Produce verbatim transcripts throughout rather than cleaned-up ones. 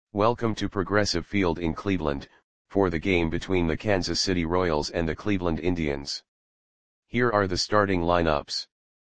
Welcome to Progressive Field in Cleveland, for the game between the Kansas City Royals and the Cleveland Indians. Here are the starting lineups.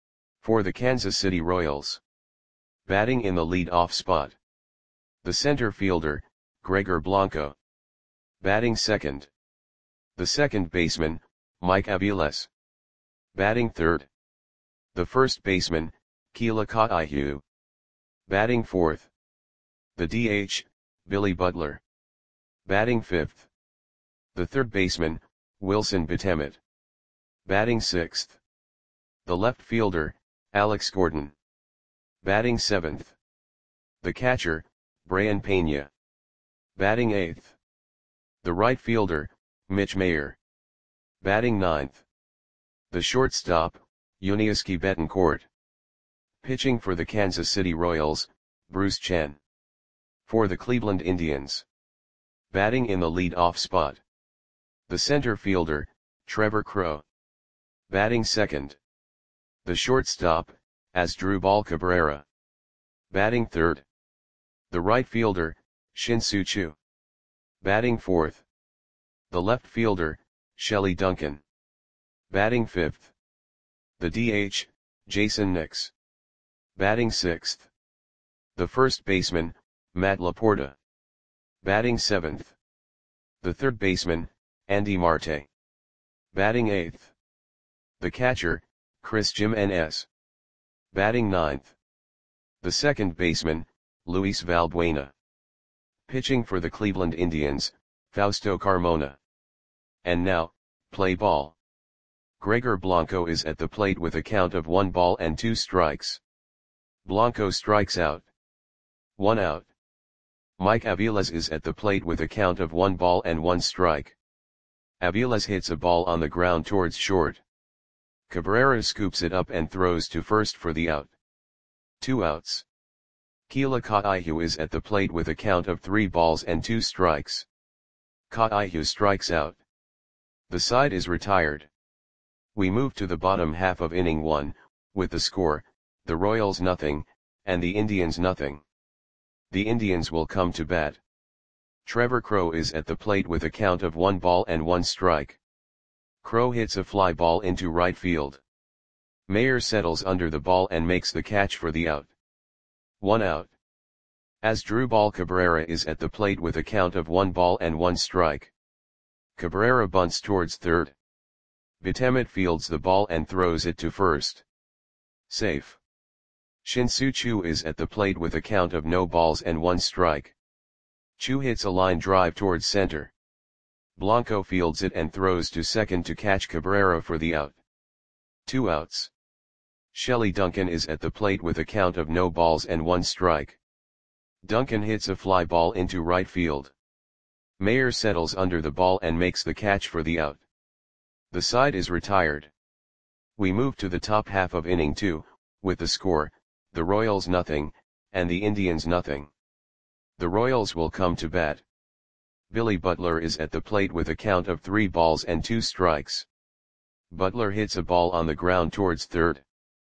For the Kansas City Royals. Batting in the lead-off spot. The center fielder, Gregor Blanco. Batting second. The second baseman, Mike Aviles. Batting third. The first baseman, Keila Ka'aihu. Batting fourth. The D H, Billy Butler. Batting fifth. The third baseman, Wilson Betemit. Batting sixth. The left fielder, Alex Gordon. Batting seventh. The catcher, Brayan Pena. Batting eighth. The right fielder, Mitch Mayer. Batting ninth. The shortstop, Yuniesky Betancourt. Pitching for the Kansas City Royals, Bruce Chen. For the Cleveland Indians. Batting in the lead-off spot. The center fielder, Trevor Crowe. Batting second. The shortstop, Asdrubal Cabrera. Batting third. The right fielder, Shin-Soo Choo. Batting fourth. The left fielder, Shelley Duncan. Batting fifth. The D H, Jason Nix. Batting sixth. The first baseman, Matt Laporta. Batting seventh. The third baseman, Andy Marte. Batting eighth. The catcher, Chris Jimenez. Batting ninth. The second baseman, Luis Valbuena. Pitching for the Cleveland Indians, Fausto Carmona. And now, play ball. Gregor Blanco is at the plate with a count of one ball and two strikes. Blanco strikes out. One out. Mike Aviles is at the plate with a count of one ball and one strike. Aviles hits a ball on the ground towards short. Cabrera scoops it up and throws to first for the out. Two outs. Keila Ka'aihu is at the plate with a count of three balls and two strikes. Ka'aihu strikes out. The side is retired. We move to the bottom half of inning one, with the score, the Royals nothing, and the Indians nothing. The Indians will come to bat. Trevor Crowe is at the plate with a count of one ball and one strike. Crowe hits a fly ball into right field. Mayer settles under the ball and makes the catch for the out. One out. Asdrubal Cabrera is at the plate with a count of one ball and one strike. Cabrera bunts towards third. Betemit fields the ball and throws it to first. Safe. Shin-Soo Choo is at the plate with a count of no balls and one strike. Choo hits a line drive towards center. Blanco fields it and throws to second to catch Cabrera for the out. Two outs. Shelley Duncan is at the plate with a count of no balls and one strike. Duncan hits a fly ball into right field. Mayer settles under the ball and makes the catch for the out. The side is retired. We move to the top half of inning two, with the score, the Royals nothing, and the Indians nothing. The Royals will come to bat. Billy Butler is at the plate with a count of three balls and two strikes. Butler hits a ball on the ground towards third.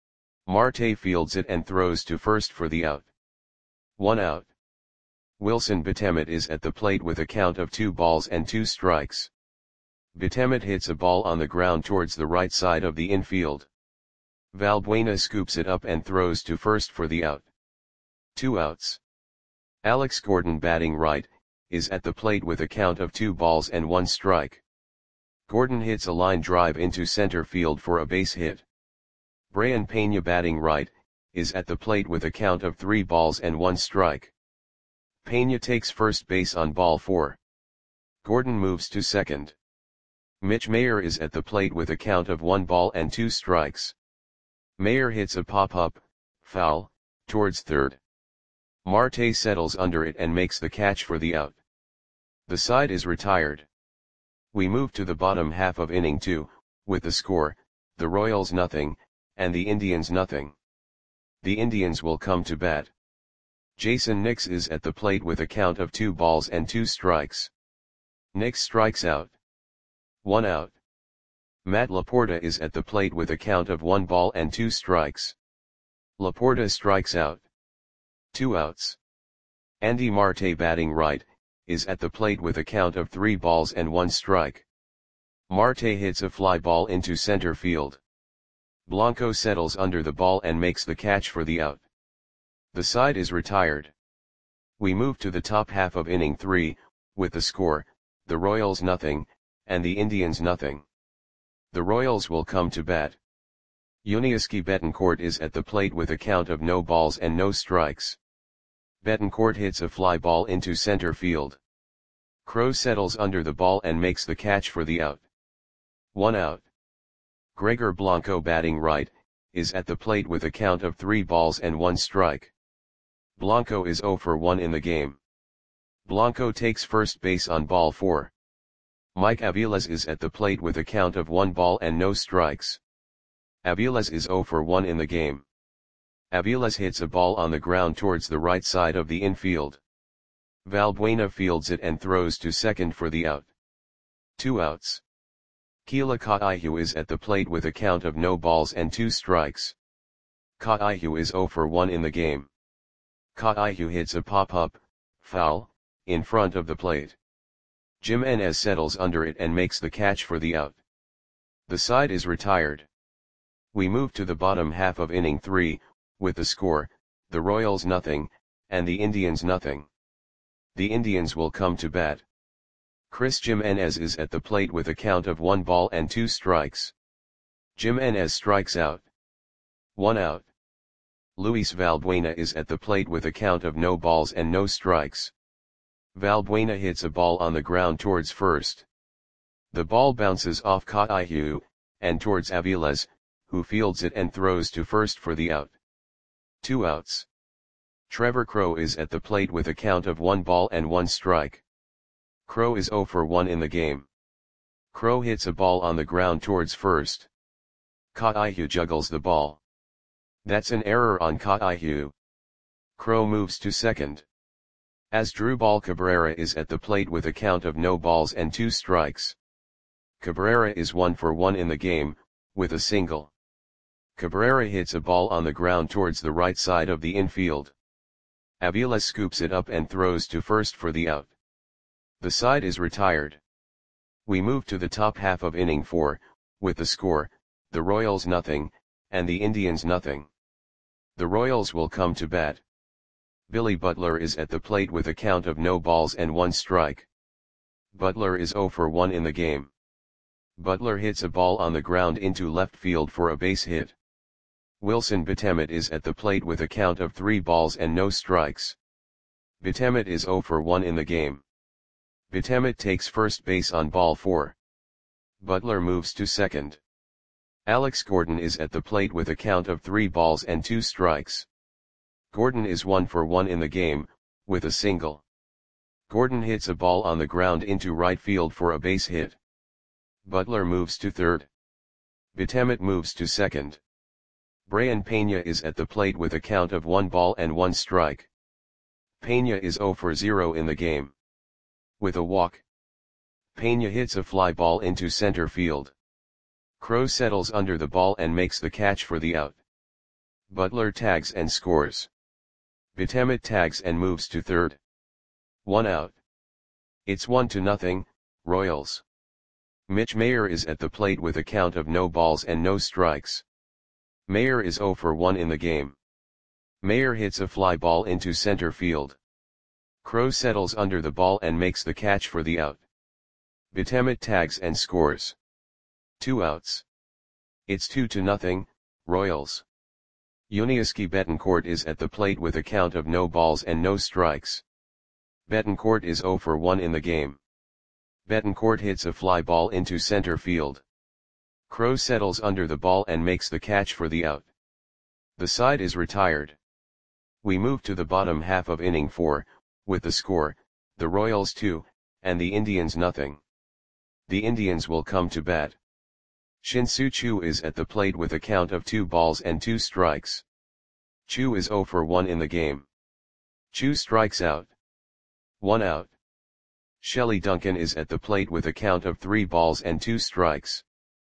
Marte fields it and throws to first for the out. One out. Wilson Betemit is at the plate with a count of two balls and two strikes. Betemit hits a ball on the ground towards the right side of the infield. Valbuena scoops it up and throws to first for the out. Two outs. Alex Gordon, batting right, is at the plate with a count of two balls and one strike. Gordon hits a line drive into center field for a base hit. Brayan Pena, batting right, is at the plate with a count of three balls and one strike. Pena takes first base on ball four. Gordon moves to second. Mitch Mayer is at the plate with a count of one ball and two strikes. Mayer hits a pop-up, foul, towards third. Marte settles under it and makes the catch for the out. The side is retired. We move to the bottom half of inning two, with the score, the Royals nothing, and the Indians nothing. The Indians will come to bat. Jason Nix is at the plate with a count of two balls and two strikes. Nix strikes out. One out. Matt Laporta is at the plate with a count of one ball and two strikes. Laporta strikes out. Two outs. Andy Marte batting right, is at the plate with a count of three balls and one strike. Marte hits a fly ball into center field. Blanco settles under the ball and makes the catch for the out. The side is retired. We move to the top half of inning three, with the score, the Royals nothing, and the Indians nothing. The Royals will come to bat. Yuniesky Betancourt is at the plate with a count of no balls and no strikes. Betancourt hits a fly ball into center field. Crowe settles under the ball and makes the catch for the out. One out. Gregor Blanco batting right, is at the plate with a count of three balls and one strike. Blanco is zero for one in the game. Blanco takes first base on ball four. Mike Aviles is at the plate with a count of one ball and no strikes. Aviles is zero for one in the game. Aviles hits a ball on the ground towards the right side of the infield. Valbuena fields it and throws to second for the out. Two outs. Keila Kaihu is at the plate with a count of no balls and two strikes. Kaihu is zero for one in the game. Kaihu hits a pop-up, foul, in front of the plate. Jimenez settles under it and makes the catch for the out. The side is retired. We move to the bottom half of inning three, with the score, the Royals nothing, and the Indians nothing. The Indians will come to bat. Chris Jimenez is at the plate with a count of one ball and two strikes. Jimenez strikes out. One out. Luis Valbuena is at the plate with a count of no balls and no strikes. Valbuena hits a ball on the ground towards first. The ball bounces off Kaihu, and towards Aviles, who fields it and throws to first for the out. Two outs. Trevor Crowe is at the plate with a count of one ball and one strike. Crowe is zero for one in the game. Crowe hits a ball on the ground towards first. Kaihu juggles the ball. That's an error on Kaihu. Crowe moves to second. Asdrubal Cabrera is at the plate with a count of no balls and two strikes. Cabrera is one for one in the game, with a single. Cabrera hits a ball on the ground towards the right side of the infield. Aviles scoops it up and throws to first for the out. The side is retired. We move to the top half of inning four, with the score, the Royals nothing, and the Indians nothing. The Royals will come to bat. Billy Butler is at the plate with a count of no balls and one strike. Butler is zero for one in the game. Butler hits a ball on the ground into left field for a base hit. Wilson Betemet is at the plate with a count of three balls and no strikes. Betemet is zero for one in the game. Betemet takes first base on ball four. Butler moves to second. Alex Gordon is at the plate with a count of three balls and two strikes. Gordon is one for one in the game, with a single. Gordon hits a ball on the ground into right field for a base hit. Butler moves to third. Betemet moves to second. Brayan Peña is at the plate with a count of one ball and one strike. Peña is zero for zero in the game. With a walk, Peña hits a fly ball into center field. Crowe settles under the ball and makes the catch for the out. Butler tags and scores. Betemet tags and moves to third. One out. It's one to nothing, Royals. Mitch Mayer is at the plate with a count of no balls and no strikes. Mayer is zero for one in the game. Mayer hits a fly ball into center field. Crowe settles under the ball and makes the catch for the out. Betemet tags and scores. Two outs. It's two to nothing, Royals. Yuniesky Betancourt is at the plate with a count of no balls and no strikes. Betancourt is zero for one in the game. Betancourt hits a fly ball into center field. Crowe settles under the ball and makes the catch for the out. The side is retired. We move to the bottom half of inning four, with the score, the Royals two, and the Indians nothing. The Indians will come to bat. Shin-Soo Choo is at the plate with a count of two balls and two strikes. Choo is zero for one in the game. Choo strikes out. One out. Shelley Duncan is at the plate with a count of three balls and two strikes.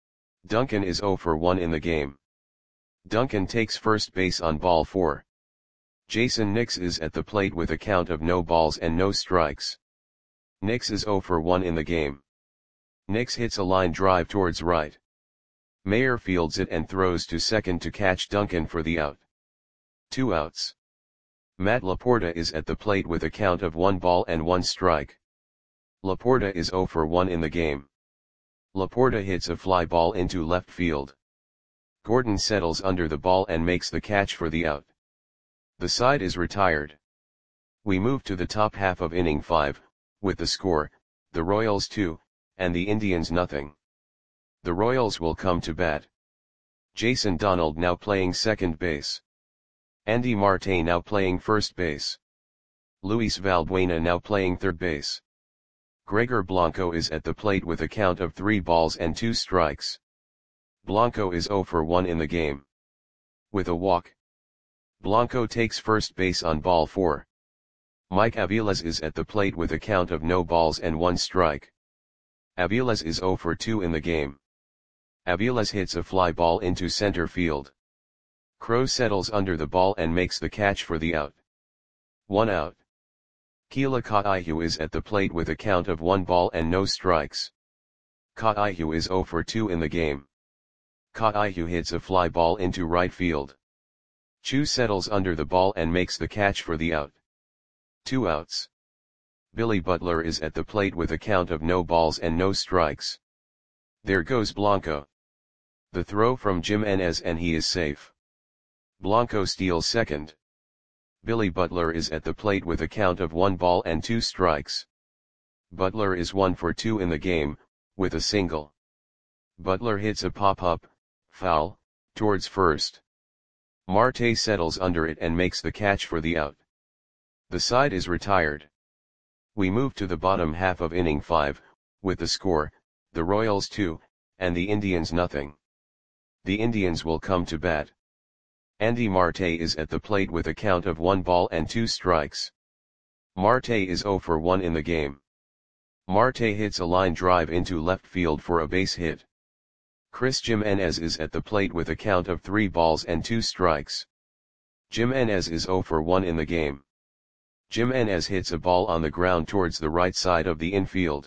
Duncan is zero for one in the game. Duncan takes first base on ball four. Jason Nix is at the plate with a count of no balls and no strikes. Nix is zero for one in the game. Nix hits a line drive towards right. Mayer fields it and throws to second to catch Duncan for the out. Two outs. Matt Laporta is at the plate with a count of one ball and one strike. Laporta is zero for one in the game. Laporta hits a fly ball into left field. Gordon settles under the ball and makes the catch for the out. The side is retired. We move to the top half of inning five, with the score, the Royals two, and the Indians nothing. The Royals will come to bat. Jason Donald now playing second base. Andy Marte now playing first base. Luis Valbuena now playing third base. Gregor Blanco is at the plate with a count of three balls and two strikes. Blanco is zero for one in the game. With a walk. Blanco takes first base on ball four. Mike Aviles is at the plate with a count of no balls and one strike. Aviles is zero for two in the game. Aviles hits a fly ball into center field. Crowe settles under the ball and makes the catch for the out. One out. Keila Kaihu is at the plate with a count of one ball and no strikes. Kaihu is zero for two in the game. Kaihu hits a fly ball into right field. Chu settles under the ball and makes the catch for the out. Two outs. Billy Butler is at the plate with a count of no balls and no strikes. There goes Blanco. The throw from Jimenez and he is safe. Blanco steals second. Billy Butler is at the plate with a count of one ball and two strikes. Butler is one for two in the game, with a single. Butler hits a pop-up, foul, towards first. Marte settles under it and makes the catch for the out. The side is retired. We move to the bottom half of inning five, with the score, the Royals two, and the Indians nothing. The Indians will come to bat. Andy Marte is at the plate with a count of one ball and two strikes. Marte is zero for one in the game. Marte hits a line drive into left field for a base hit. Chris Jimenez is at the plate with a count of three balls and two strikes. Jimenez is zero for one in the game. Jimenez hits a ball on the ground towards the right side of the infield.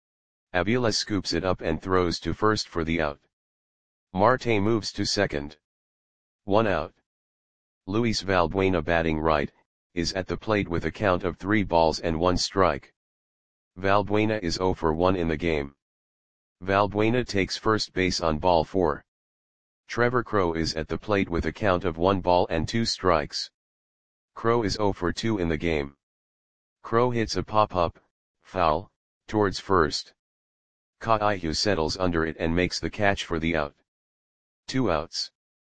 Aviles scoops it up and throws to first for the out. Marte moves to second. One out. Luis Valbuena batting right, is at the plate with a count of three balls and one strike. Valbuena is zero for one in the game. Valbuena takes first base on ball four. Trevor Crowe is at the plate with a count of one ball and two strikes. Crowe is zero for two in the game. Crowe hits a pop-up, foul, towards first. Kaihu settles under it and makes the catch for the out. Two outs.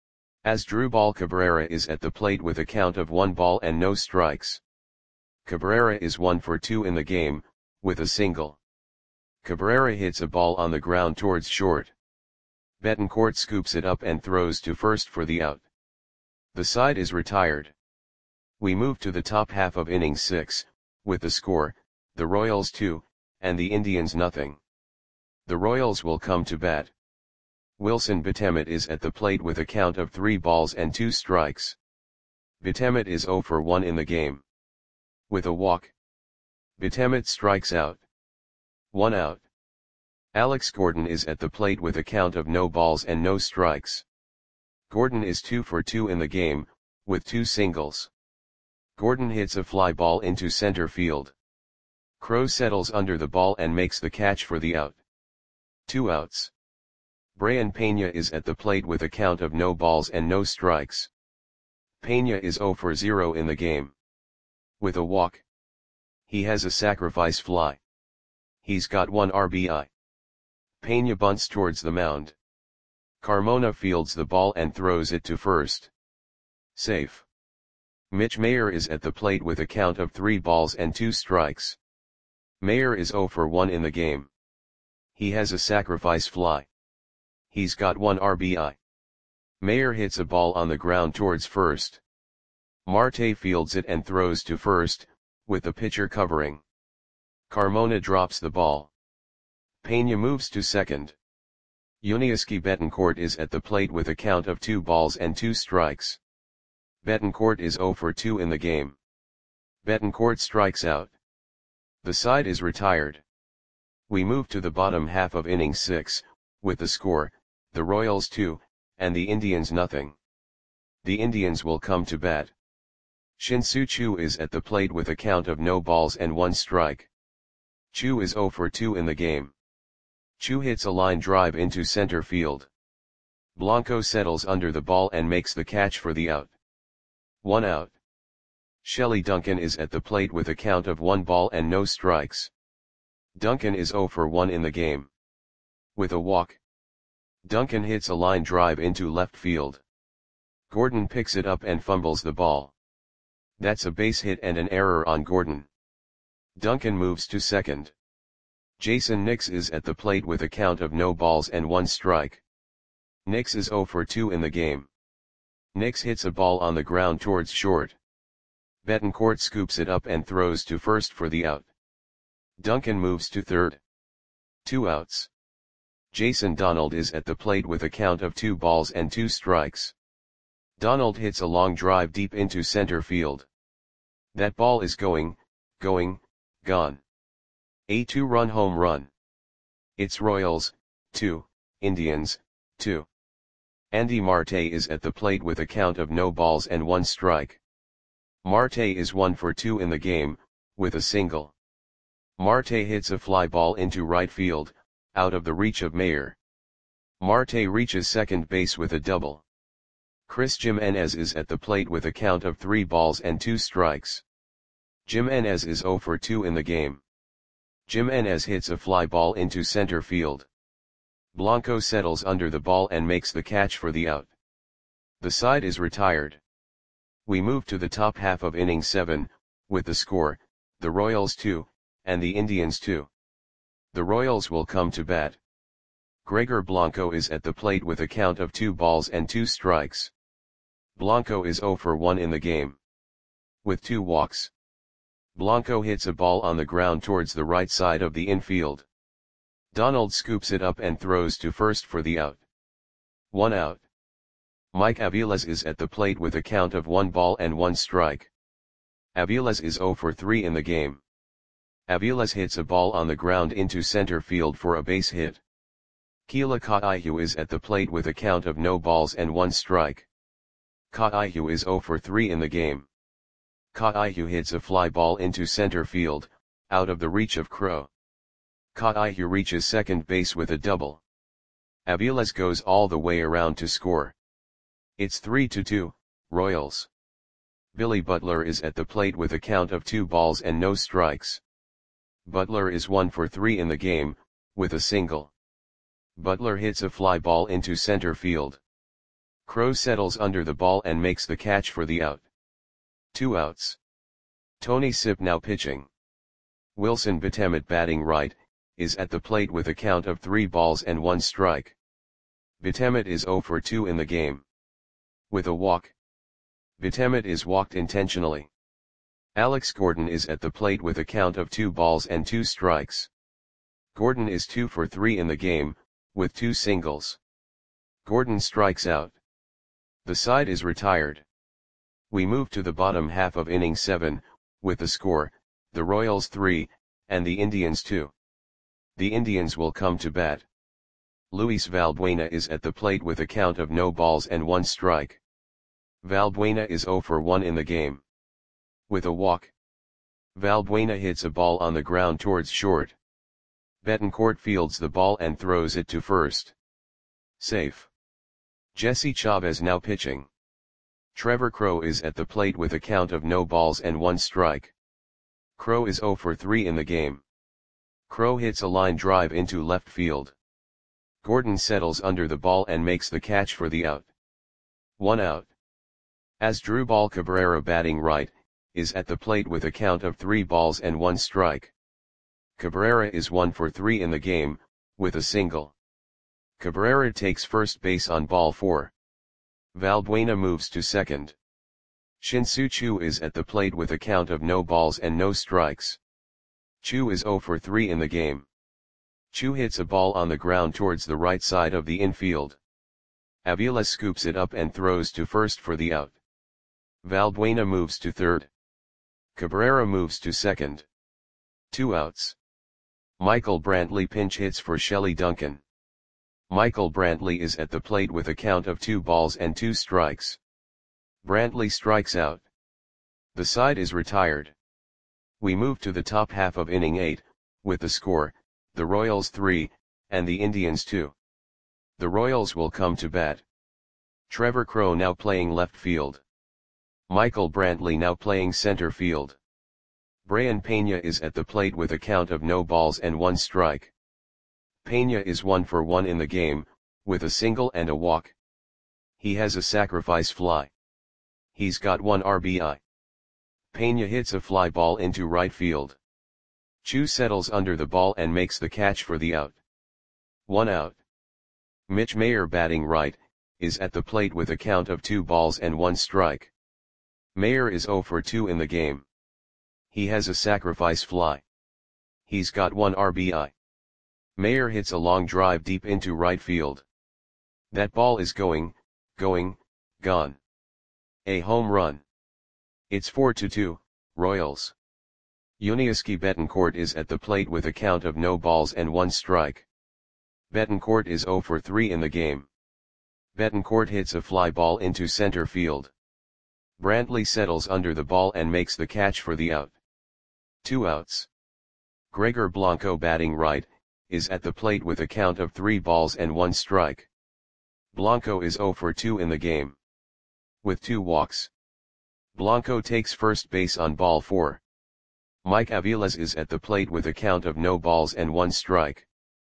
Asdrubal Cabrera is at the plate with a count of one ball and no strikes. Cabrera is one for two in the game, with a single. Cabrera hits a ball on the ground towards short. Betancourt scoops it up and throws to first for the out. The side is retired. We move to the top half of inning six, with the score, the Royals two, and the Indians nothing. The Royals will come to bat. Wilson Betemet is at the plate with a count of three balls and two strikes. Betemet is zero for one in the game. With a walk. Betemet strikes out. One out. Alex Gordon is at the plate with a count of no balls and no strikes. Gordon is two for two in the game, with two singles. Gordon hits a fly ball into center field. Crowe settles under the ball and makes the catch for the out. Two outs. Brayan Peña is at the plate with a count of no balls and no strikes. Peña is zero for zero in the game. With a walk. He has a sacrifice fly. He's got one R B I. Peña bunts towards the mound. Carmona fields the ball and throws it to first. Safe. Mitch Mayer is at the plate with a count of three balls and two strikes. Mayer is zero for one in the game. He has a sacrifice fly. He's got one R B I. Mayer hits a ball on the ground towards first. Marte fields it and throws to first, with the pitcher covering. Carmona drops the ball. Peña moves to second. Yuniesky Betancourt is at the plate with a count of two balls and two strikes. Betancourt is zero for two in the game. Betancourt strikes out. The side is retired. We move to the bottom half of inning six, with the score, the Royals two, and the Indians nothing. The Indians will come to bat. Shin-Soo Choo is at the plate with a count of no balls and one strike. Choo is zero for two in the game. Choo hits a line drive into center field. Blanco settles under the ball and makes the catch for the out. One out. Shelley Duncan is at the plate with a count of one ball and no strikes. Duncan is zero for one in the game. With a walk, Duncan hits a line drive into left field. Gordon picks it up and fumbles the ball. That's a base hit and an error on Gordon. Duncan moves to second. Jason Nix is at the plate with a count of no balls and one strike. Nix is zero for two in the game. Nix hits a ball on the ground towards short. Betancourt scoops it up and throws to first for the out. Duncan moves to third. Two outs. Jason Donald is at the plate with a count of two balls and two strikes. Donald hits a long drive deep into center field. That ball is going, going, gone. A two-run home run. It's Royals, two, Indians, two. Andy Marte is at the plate with a count of no balls and one strike. Marte is one for two in the game, with a single. Marte hits a fly ball into right field, out of the reach of Mayer. Marte reaches second base with a double. Chris Jimenez is at the plate with a count of three balls and two strikes. Jimenez is zero for two in the game. Jimenez hits a fly ball into center field. Blanco settles under the ball and makes the catch for the out. The side is retired. We move to the top half of inning seven, with the score, the Royals two, and the Indians two. The Royals will come to bat. Gregor Blanco is at the plate with a count of two balls and two strikes. Blanco is zero for one in the game. With two walks, Blanco hits a ball on the ground towards the right side of the infield. Donald scoops it up and throws to first for the out. One out. Mike Aviles is at the plate with a count of one ball and one strike. Aviles is zero for three in the game. Aviles hits a ball on the ground into center field for a base hit. Keila Kaihu is at the plate with a count of no balls and one strike. Kaihu is zero for three in the game. Kaihu hits a fly ball into center field, out of the reach of Crow. Kaihu reaches second base with a double. Aviles goes all the way around to score. It's three to two, Royals. Billy Butler is at the plate with a count of two balls and no strikes. Butler is one for three in the game, with a single. Butler hits a fly ball into center field. Crow settles under the ball and makes the catch for the out. Two outs. Tony Sipp now pitching. Wilson Betemet batting right, is at the plate with a count of three balls and one strike. Betemet is zero for two in the game. With a walk. Betemet is walked intentionally. Alex Gordon is at the plate with a count of two balls and two strikes. Gordon is two for three in the game, with two singles. Gordon strikes out. The side is retired. We move to the bottom half of inning seven, with the score, the Royals three, and the Indians two. The Indians will come to bat. Luis Valbuena is at the plate with a count of no balls and one strike. Valbuena is zero for one in the game. With a walk, Valbuena hits a ball on the ground towards short. Betancourt fields the ball and throws it to first. Safe. Jesse Chavez now pitching. Trevor Crow is at the plate with a count of no balls and one strike. Crow is zero for three in the game. Crow hits a line drive into left field. Gordon settles under the ball and makes the catch for the out. One out. Asdrubal Cabrera batting right, is at the plate with a count of three balls and one strike. Cabrera is one for three in the game, with a single. Cabrera takes first base on ball four. Valbuena moves to second. Shin-Soo Choo is at the plate with a count of no balls and no strikes. Choo is zero for three in the game. Choo hits a ball on the ground towards the right side of the infield. Aviles scoops it up and throws to first for the out. Valbuena moves to third. Cabrera moves to second. Two outs. Michael Brantley pinch hits for Shelley Duncan. Michael Brantley is at the plate with a count of two balls and two strikes. Brantley strikes out. The side is retired. We move to the top half of inning eight, with the score, the Royals three, and the Indians two. The Royals will come to bat. Trevor Crowe now playing left field. Michael Brantley now playing center field. Brayan Peña is at the plate with a count of no balls and one strike. Peña is one for one in the game, with a single and a walk. He has a sacrifice fly. He's got one R B I. Peña hits a fly ball into right field. Chu settles under the ball and makes the catch for the out. One out. Mitch Mayer batting right, is at the plate with a count of two balls and one strike. Mayer is oh for two in the game. He has a sacrifice fly. He's got one R B I. Mayer hits a long drive deep into right field. That ball is going, going, gone. A home run. It's four to two, Royals. Yuniesky Betancourt is at the plate with a count of no balls and one strike. Betancourt is oh for three in the game. Betancourt hits a fly ball into center field. Brantley settles under the ball and makes the catch for the out. Two outs. Gregor Blanco batting right, is at the plate with a count of three balls and one strike. Blanco is oh for two in the game. With two walks. Blanco takes first base on ball four. Mike Aviles is at the plate with a count of no balls and one strike.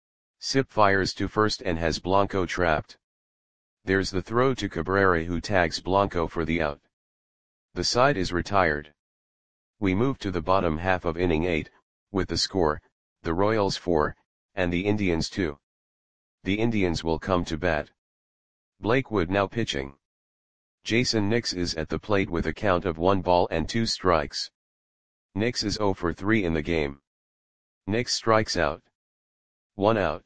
Sip fires to first and has Blanco trapped. There's the throw to Cabrera, who tags Blanco for the out. The side is retired. We move to the bottom half of inning eight, with the score, the Royals four, and the Indians two. The Indians will come to bat. Blake Wood now pitching. Jason Nix is at the plate with a count of one ball and two strikes. Nix is oh for three in the game. Nix strikes out. One out.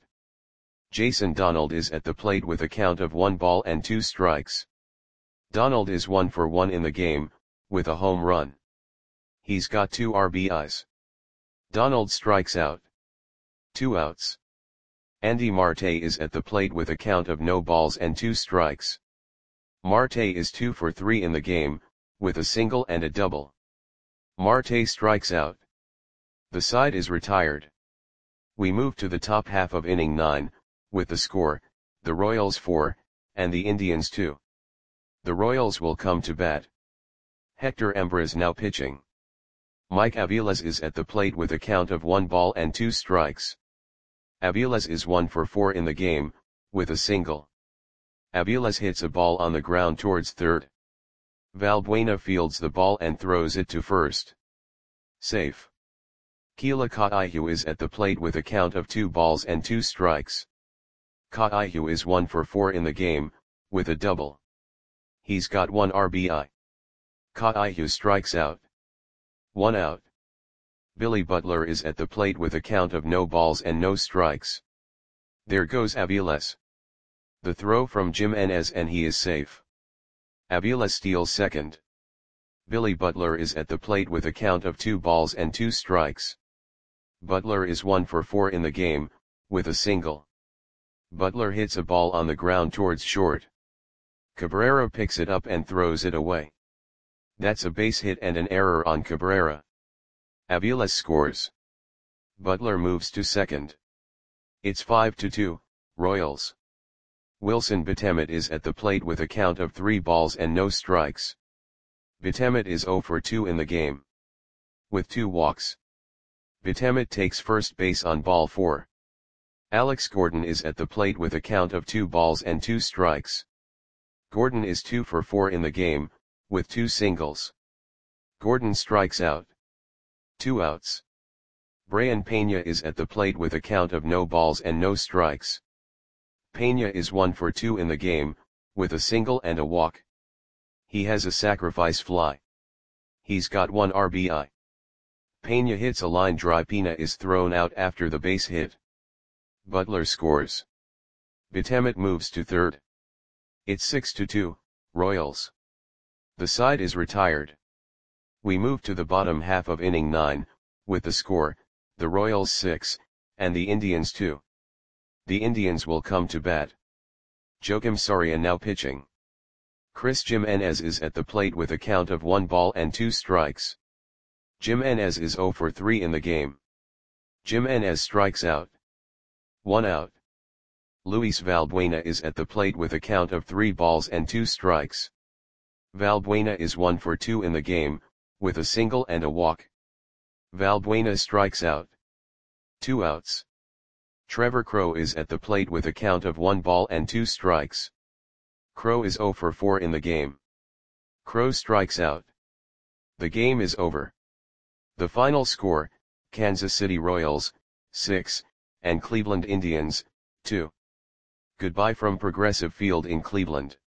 Jason Donald is at the plate with a count of one ball and two strikes. Donald is one for one in the game, with a home run. He's got two R B Is. Donald strikes out. Two outs. Andy Marte is at the plate with a count of no balls and two strikes. Marte is two for three in the game, with a single and a double. Marte strikes out. The side is retired. We move to the top half of inning nine, with the score, the Royals four, and the Indians two. The Royals will come to bat. Hector Emberez now pitching. Mike Aviles is at the plate with a count of one ball and two strikes. Aviles is one for four in the game, with a single. Aviles hits a ball on the ground towards third. Valbuena fields the ball and throws it to first. Safe. Keila Kaihu is at the plate with a count of two balls and two strikes. Kaihu is one for four in the game, with a double. He's got one R B I. Kaihu strikes out. One out. Billy Butler is at the plate with a count of no balls and no strikes. There goes Aviles. The throw from Jimenez and he is safe. Aviles steals second. Billy Butler is at the plate with a count of two balls and two strikes. Butler is one for four in the game, with a single. Butler hits a ball on the ground towards short. Cabrera picks it up and throws it away. That's a base hit and an error on Cabrera. Aviles scores. Butler moves to second. It's five to two, Royals. Wilson Betemet is at the plate with a count of three balls and no strikes. Betemet is oh for two in the game. With two walks. Betemet takes first base on ball four. Alex Gordon is at the plate with a count of two balls and two strikes. Gordon is two for four in the game, with two singles. Gordon strikes out. Two outs. Brayan Peña is at the plate with a count of no balls and no strikes. Peña is one for two in the game, with a single and a walk. He has a sacrifice fly. He's got one R B I. Peña hits a line drive. Peña is thrown out after the base hit. Butler scores. Betemet moves to third. It's six to two, Royals. The side is retired. We move to the bottom half of inning nine, with the score, the Royals six, and the Indians two. The Indians will come to bat. Joakim Soria now pitching. Chris Jimenez is at the plate with a count of one ball and two strikes. Jimenez is zero for three in the game. Jimenez strikes out. One out. Luis Valbuena is at the plate with a count of three balls and two strikes. Valbuena is one for two in the game, with a single and a walk. Valbuena strikes out. Two outs. Trevor Crowe is at the plate with a count of one ball and two strikes. Crowe is zero for four in the game. Crowe strikes out. The game is over. The final score, Kansas City Royals, six, and Cleveland Indians, two. Goodbye from Progressive Field in Cleveland.